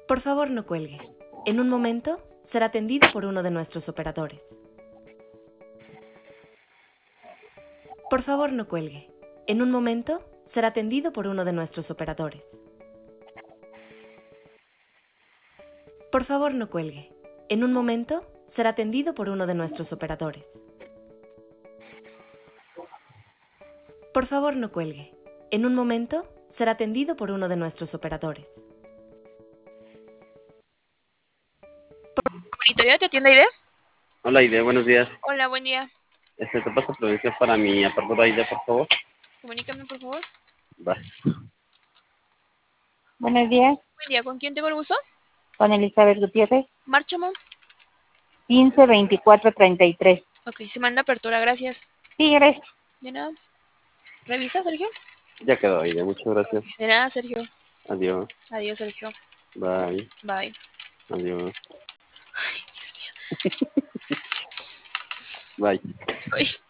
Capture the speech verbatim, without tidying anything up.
Por favor, no cuelgue. En un momento será atendido por uno de nuestros operadores. Por favor, no cuelgue. En un momento será atendido por uno de nuestros operadores. Por favor, no cuelgue. En un momento será atendido por uno de nuestros operadores. Por favor, no cuelgue. En un momento será atendido por uno de nuestros operadores. Monitoría, ¿te atiende Aide? Hola, Aide, buenos días. Hola, buen día. Este, ¿te paso prevención para mi apertura, Aide, por favor? Comunícame, por favor. Va. Buenos días, Buen día, ¿con quién tengo el gusto? con Elizabeth Gutiérrez, Marcha, mom. quince veinticuatro treinta y tres. Ok, se manda apertura, gracias. Sí, gracias. De nada. ¿Revisa, Sergio? Ya quedó, Aide, muchas gracias. De nada, Sergio. Adiós. Adiós, Sergio. Bye. Bye. Adiós. Ay, Dios mío. Bye. Ay.